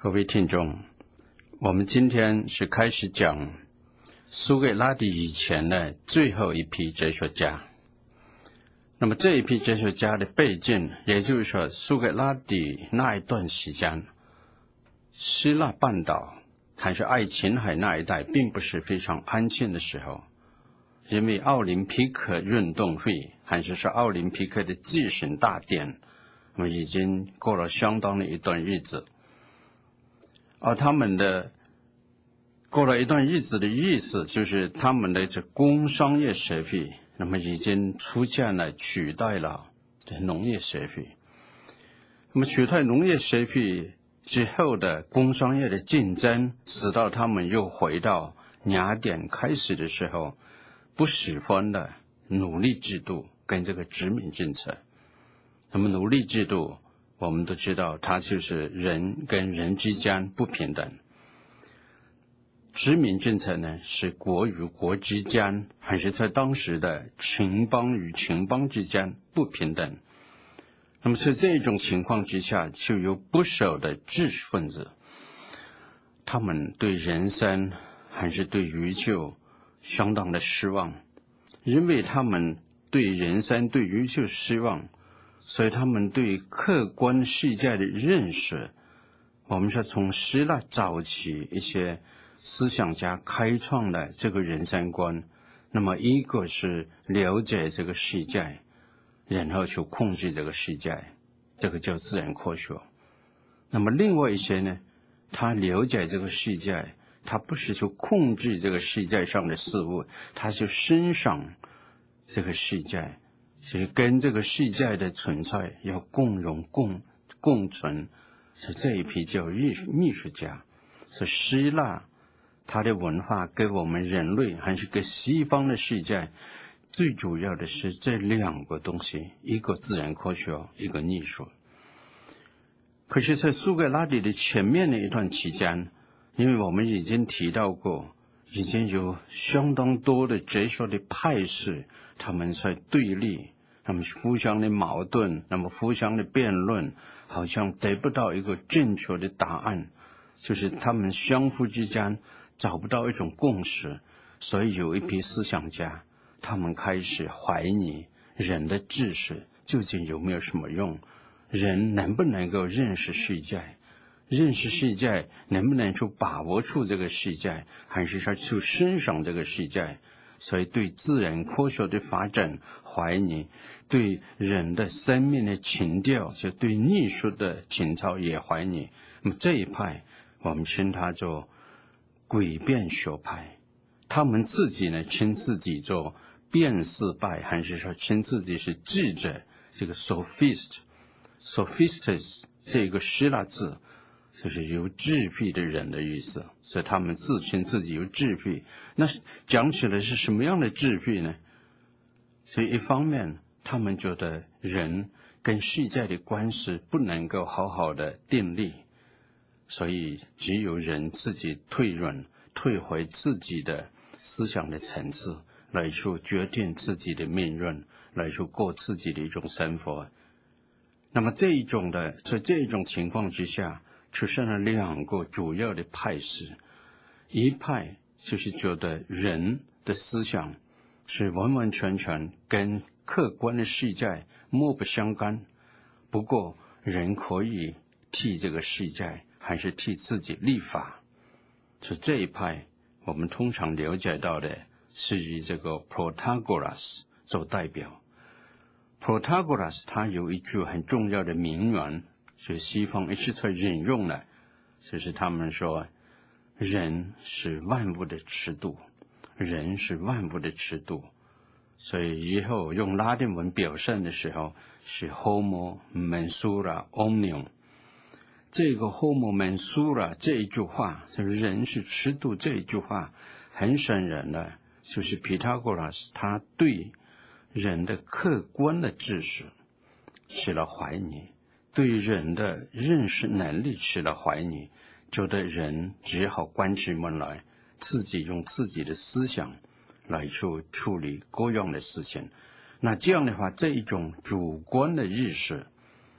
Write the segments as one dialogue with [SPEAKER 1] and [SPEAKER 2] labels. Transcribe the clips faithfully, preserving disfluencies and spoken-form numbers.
[SPEAKER 1] 各位听众，我们今天是开始讲苏格拉底以前的最后一批哲学家。那么这一批哲学家的背景，也就是说苏格拉底那一段时间，希腊半岛还是爱琴海那一带并不是非常安静的时候，因为奥林匹克运动会还是说奥林匹克的祭神大典，那么已经过了相当的一段日子，而他们的过了一段日子的意思，就是他们的这工商业社会，那么已经出现了取代了这农业社会。那么取代农业社会之后的工商业的竞争，直到他们又回到雅典开始的时候，不十分的奴隶制度跟这个殖民政策。那么奴隶制度我们都知道，它就是人跟人之间不平等。殖民政策呢，是国与国之间，还是在当时的城邦与城邦之间不平等。那么在这种情况之下，就有不少的知识分子，他们对人生还是对宇宙相当的失望，因为他们对人生对宇宙失望，所以他们对客观世界的认识，我们说从希腊早期一些思想家开创的这个人生观，那么一个是了解这个世界，然后去控制这个世界，这个叫自然科学。那么另外一些呢，他了解这个世界，他不是去控制这个世界上的事物，他是欣赏这个世界，是跟这个世界的存在要共荣共共存，是这一批叫艺艺术家。是希腊它的文化给我们人类还是给西方的世界，最主要的是这两个东西，一个自然科学，一个艺术。可是在苏格拉底的前面的一段期间，因为我们已经提到过，已经有相当多的哲学的派系，他们在对立，他们互相的矛盾，那么互相的辩论，好像得不到一个正确的答案，就是他们相互之间找不到一种共识。所以有一批思想家，他们开始怀疑人的知识究竟有没有什么用，人能不能够认识世界，认识世界能不能去把握住这个世界，还是说去欣赏这个世界。所以对自然科学的发展怀疑，对人的生命的情调，就对艺术的情操也怀疑。那么这一派我们称它做诡辩学派，他们自己呢称自己做辩士派，还是说称自己是智者，这个 sophist sophistes 这个希腊字就是有智慧的人的意思，所以他们自称自己有智慧。那讲起来是什么样的智慧呢？所以一方面他们觉得人跟世界的关系不能够好好的定立，所以只有人自己退润，退回自己的思想的层次，来去决定自己的命运，来去过自己的一种生活。那么这一种的，在这一种情况之下，出现了两个主要的派系。一派就是觉得人的思想是完完全全跟客观的世界莫不相干，不过人可以替这个世界还是替自己立法。是这一派我们通常了解到的是以这个 Protagoras 做代表。Protagoras 他有一句很重要的名言，是西方一直在引用的，就是他们说人是万物的尺度，人是万物的尺度。所以以后用拉丁文表现的时候是 Homo mensura omnium。 这个 Homo mensura 这一句话，就是人是尺度这一句话，很显然的就是 Pythagoras 他对人的客观的知识起了怀疑，对人的认识能力起了怀疑，觉得人只好关起门来，自己用自己的思想来去处理各样的事情。那这样的话，这一种主观的意识，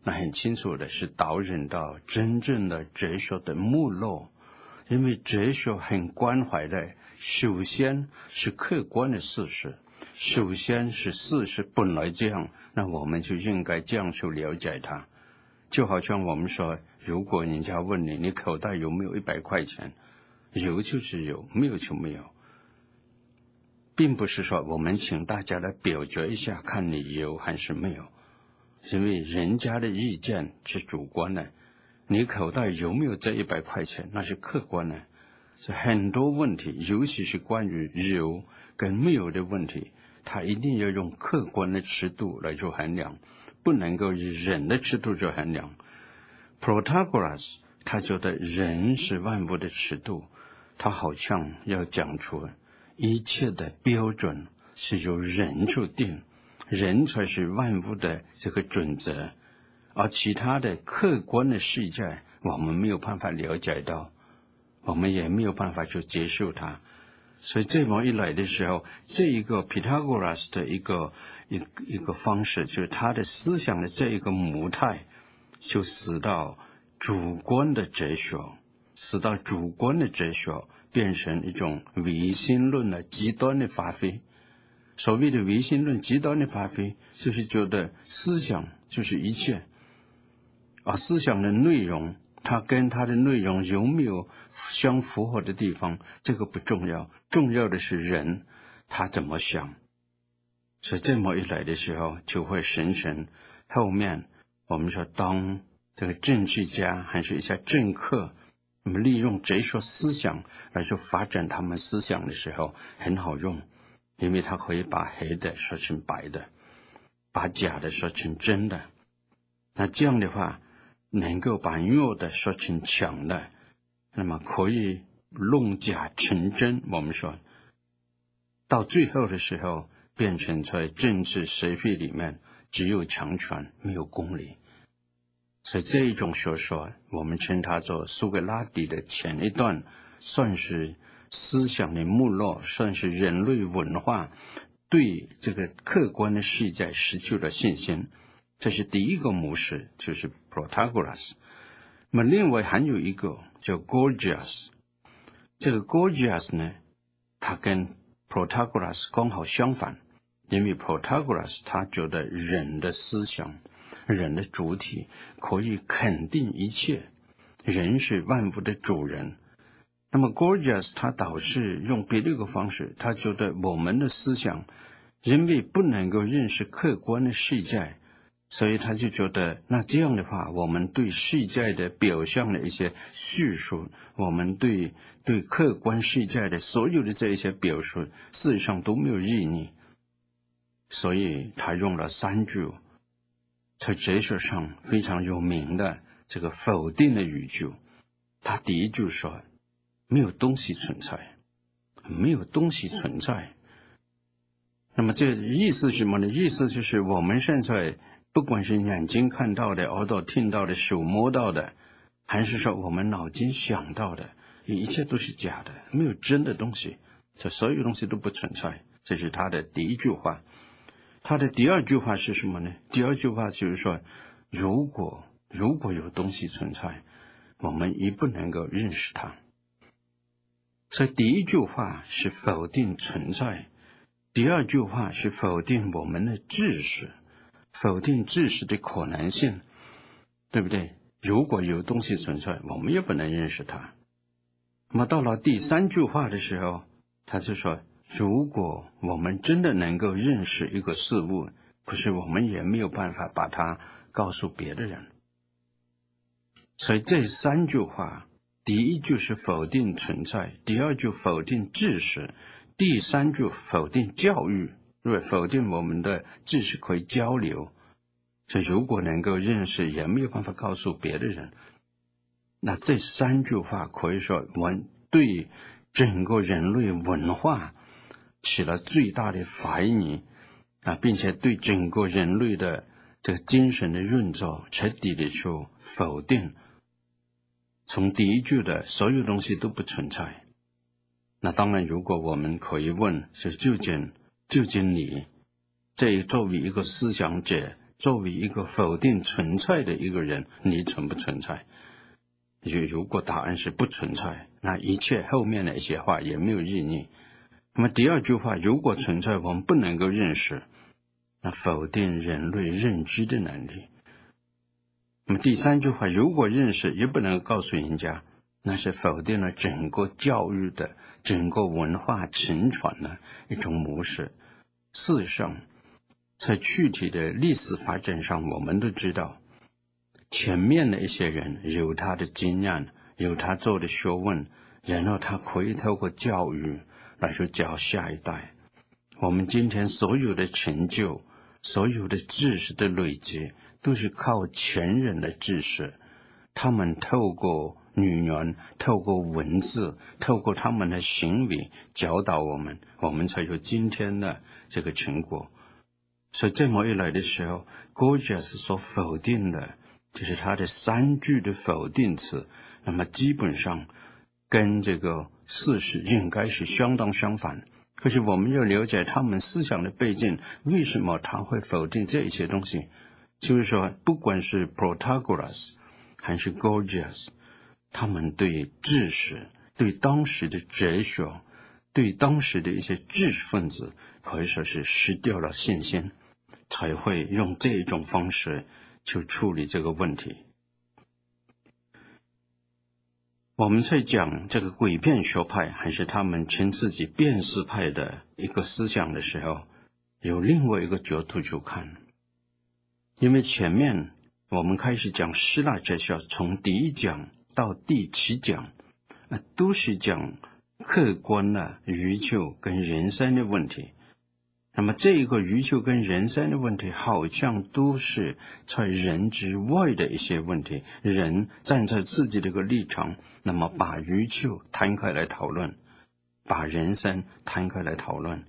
[SPEAKER 1] 那很清楚的是导引到真正的哲学的没落，因为哲学很关怀的，首先是客观的事实，首先是事实本来这样，那我们就应该这样去了解它。就好像我们说，如果人家问你，你口袋有没有一百块钱？有就是有，没有就没有，并不是说我们请大家来表决一下，看你有还是没有，因为人家的意见是主观的，你口袋有没有这一百块钱，那是客观的。是很多问题，尤其是关于有跟没有的问题，他一定要用客观的尺度来做衡量，不能够以人的尺度做衡量。Protagoras 他觉得人是万物的尺度，他好像要讲出一切的标准是由人去定，人才是万物的这个准则，而其他的客观的世界我们没有办法了解到，我们也没有办法去接受它。所以这么一来的时候，这一个 Pythagoras 的一个一一个方式，就是他的思想的这一个模态，就使到主观的哲学，使到主观的哲学变成一种唯心论的极端的发挥。所谓的唯心论极端的发挥，就是觉得思想就是一切，而思想的内容，它跟它的内容有没有相符合的地方，这个不重要，重要的是人他怎么想。所以这么一来的时候，就会形成后面我们说，当这个政治家还是一些政客，那么利用哲学思想来说发展他们思想的时候，很好用，因为他可以把黑的说成白的，把假的说成真的。那这样的话，能够把弱的说成强的，那么可以弄假成真。我们说到最后的时候，变成在政治社会里面只有强权没有公理。所以这一种学说，我们称它做苏格拉底的前一段，算是思想的没落，算是人类文化对这个客观的世界失去了信心。这是第一个模式，就是 Protagoras。 那么另外还有一个叫 Gorgias， 这个 Gorgias 呢，他跟 Protagoras 刚好相反，因为 Protagoras 他觉得人的思想，人的主体可以肯定一切，人是万物的主人。那么 Gorgias 他倒是用别的一个方式，他觉得我们的思想因为不能够认识客观的世界，所以他就觉得那这样的话，我们对世界的表象的一些叙述，我们对对客观世界的所有的这一些表述，事实上都没有意义。所以他用了三句在哲学上非常有名的这个否定的语句。他第一句说，没有东西存在，没有东西存在。那么这意思是什么呢？意思就是我们现在不管是眼睛看到的，耳朵听到的，手摸到的，还是说我们脑筋想到的，一切都是假的，没有真的东西，这所有东西都不存在。这是他的第一句话。他的第二句话是什么呢？第二句话就是说，如果如果有东西存在，我们也不能够认识它。所以第一句话是否定存在，第二句话是否定我们的知识，否定知识的可能性，对不对？如果有东西存在，我们也不能认识它。那么到了第三句话的时候，他就说，如果我们真的能够认识一个事物，可是我们也没有办法把它告诉别的人。所以这三句话，第一句是否定存在，第二句否定知识，第三句否定教育，对，否定我们的知识可以交流。所以如果能够认识，也没有办法告诉别的人。那这三句话可以说文对整个人类文化起了最大的怀疑啊，并且对整个人类的这个精神的运作彻底的去否定。从第一句的所有东西都不存在。那当然，如果我们可以问，是究竟究竟你这作为一个思想者， 作为一个否定存在的一个人，你存不存在？如果答案是不存在，那一切后面的一些话也没有意义。那么第二句话，如果存在我们不能够认识，那否定人类认知的能力。那么第三句话，如果认识也不能告诉人家，那是否定了整个教育的整个文化承传的一种模式。事实上在具体的历史发展上，我们都知道前面的一些人有他的经验，有他做的学问，然后他可以透过教育来说教下一代。我们今天所有的成就，所有的知识的累积，都是靠前人的知识，他们透过语言，透过文字，透过他们的行为教导我们，我们才有今天的这个成果。所以这么一来的时候， Gorgias 所否定的就是他的三句的否定词，那么基本上跟这个事实应该是相当相反。可是我们要了解他们思想的背景，为什么他会否定这些东西？就是说不管是 Protagoras 还是 Gorgias， 他们对知识，对当时的哲学，对当时的一些知识分子可以说是失掉了信心，才会用这种方式去处理这个问题。我们在讲这个诡辩学派还是他们称自己辩识派的一个思想的时候，有另外一个角度去看。因为前面我们开始讲希腊哲学，从第一讲到第七讲、呃、都是讲客观的宇宙跟人生的问题。那么这个宇宙跟人生的问题好像都是在人之外的一些问题，人站在自己的一个立场，那么把宇宙摊开来讨论，把人生摊开来讨论。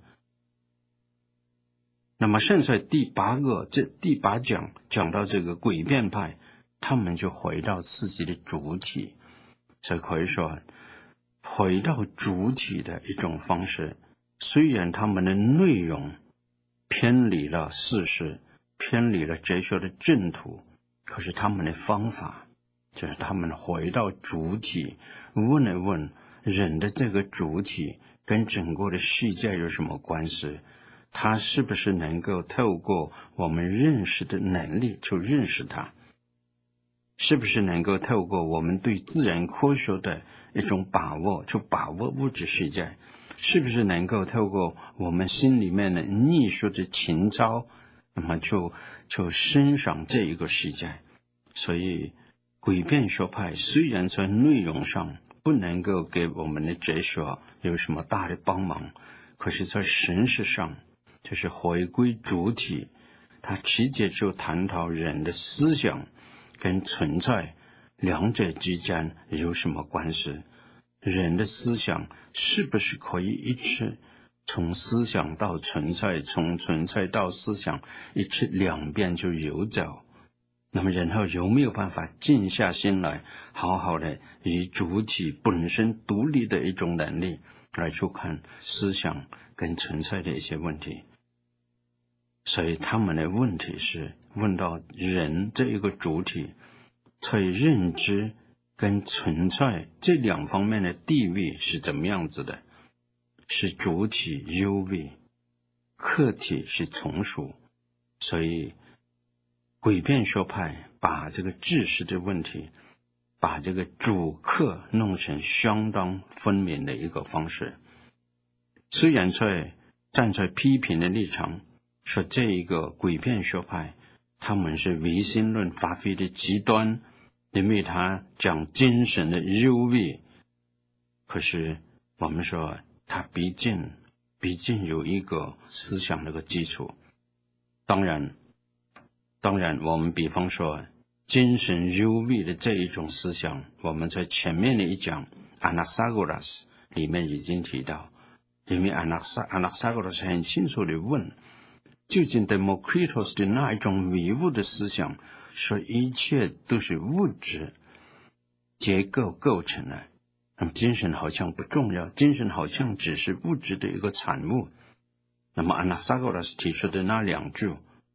[SPEAKER 1] 那么现在第八个这第八讲讲到这个诡辩派，他们就回到自己的主体，所以可以说回到主体的一种方式。虽然他们的内容偏离了事实，偏离了哲学的正途，可是他们的方法就是他们回到主体，问一问人的这个主体跟整个的世界有什么关系，他是不是能够透过我们认识的能力去认识它，是不是能够透过我们对自然科学的一种把握去把握物质世界，是不是能够透过我们心里面的艺术的情操，那么就就欣赏这一个世界。所以诡辩学派虽然在内容上不能够给我们的哲学有什么大的帮忙，可是在形式上就是回归主体，它直接就探讨人的思想跟存在两者之间有什么关系，人的思想是不是可以一直从思想到存在，从存在到思想一直两边就游走，那么然后有没有办法静下心来，好好的以主体本身独立的一种能力来去看思想跟存在的一些问题。所以他们的问题是问到人这一个主体在认知跟存在这两方面的地位是怎么样子的，是主体优位，客体是从属。所以诡辩学派把这个知识的问题，把这个主客弄成相当分明的一个方式。虽然在站在批评的立场说这一个诡辩学派他们是唯心论发挥的极端，因为他讲精神的优位，可是我们说他毕竟毕竟有一个思想的一个基础。当然当然我们比方说精神优位的这一种思想，我们在前面的一讲 Anaxagoras 里面已经提到，因为 Anaxagoras 很清楚地问，究竟 Democritus 的那一种唯物的思想，说一切都是物质结构构成的，那么精神好像不重要，精神好像只是物质的一个产物。那么 Anaxagoras 提出的那两句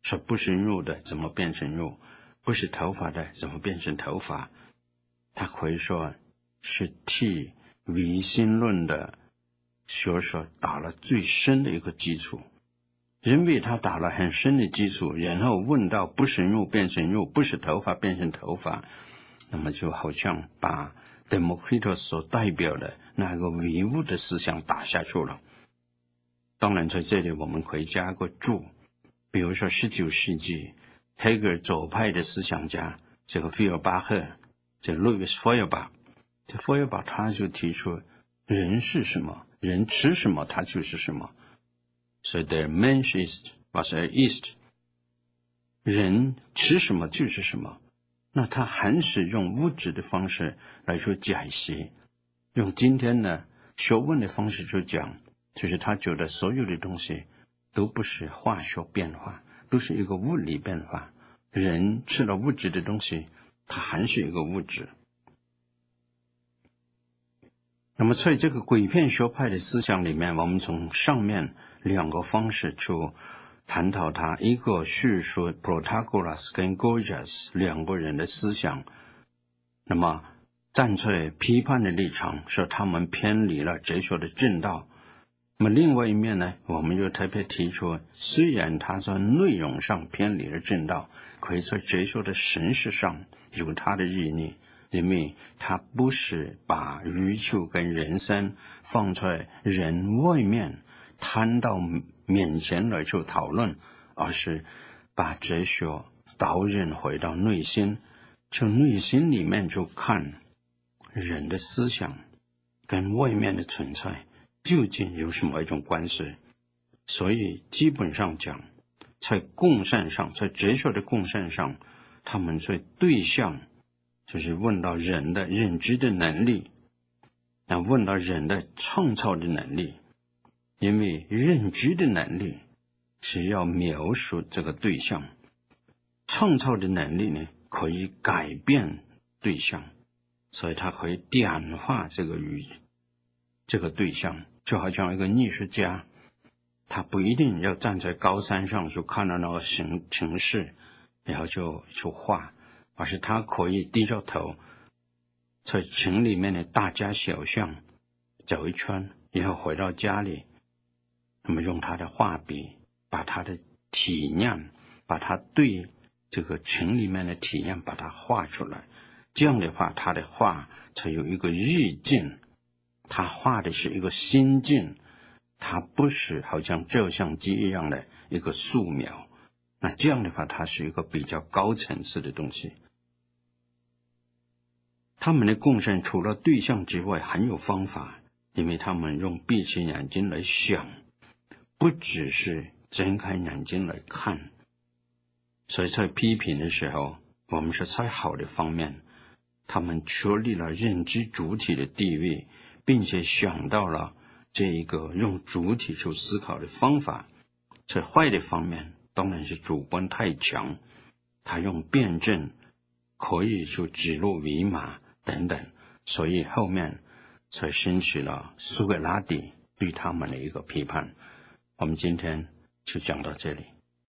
[SPEAKER 1] 说不是肉的怎么变成肉，不是头发的怎么变成头发。他可以说是替唯心论的学说打了最深的一个基础。因为他打了很深的基础，然后问到不是肉变成肉，不是头发变成头发，那么就好像把 Democritus 所代表的那个唯物的思想打下去了。当然在这里我们可以加个注，比如说十九世纪黑格尔左派的思想家这个费尔巴赫，这个路易斯·费尔巴，这费尔巴他就提出人是什么，人吃什么他就是什么。所以 der Mensch ist, was er ist， 人吃什么就是什么。那他还是用物质的方式来说解析，用今天呢学问的方式去讲，就是他觉得所有的东西都不是化学变化，都是一个物理变化。人吃了物质的东西，它还是一个物质。那么在这个诡辩学派的思想里面，我们从上面两个方式去探讨它，一个是说 Protagoras 跟 Gorgias 两个人的思想，那么站在批判的立场，说他们偏离了哲学的正道。那么另外一面呢，我们就特别提出，虽然他在内容上偏离了正道，可以在哲学的形式上有他的意义，因为他不是把宇宙跟人生放在人外面摊到面前来去讨论，而是把哲学导引回到内心，从内心里面就看人的思想跟外面的存在究竟有什么一种关系。所以基本上讲，在共善上，在哲学的共善上，他们在对象就是问到人的认知的能力，那问到人的创造的能力，因为认知的能力是要描述这个对象，创造的能力呢可以改变对象，所以它可以点化这个语这个对象。就好像一个艺术家，他不一定要站在高山上就看到那个形形势然后就去画，而是他可以低着头在城里面的大街小巷走一圈，然后回到家里，那么用他的画笔把他的体验，把他对这个城里面的体验把它画出来。这样的话他的画才有一个意境，他画的是一个心境，它不是好像照相机一样的一个素描。那这样的话它是一个比较高层次的东西。他们的共振除了对象之外还有方法，因为他们用闭起眼睛来想，不只是睁开眼睛来看。所以在批评的时候，我们是在好的方面，他们确立了认知主体的地位，并且想到了这一个用主体去思考的方法。在坏的方面当然是主观太强，他用辩证可以去指鹿为马等等，所以后面才兴起了苏格拉底对他们的一个批判。我们今天就讲到这里。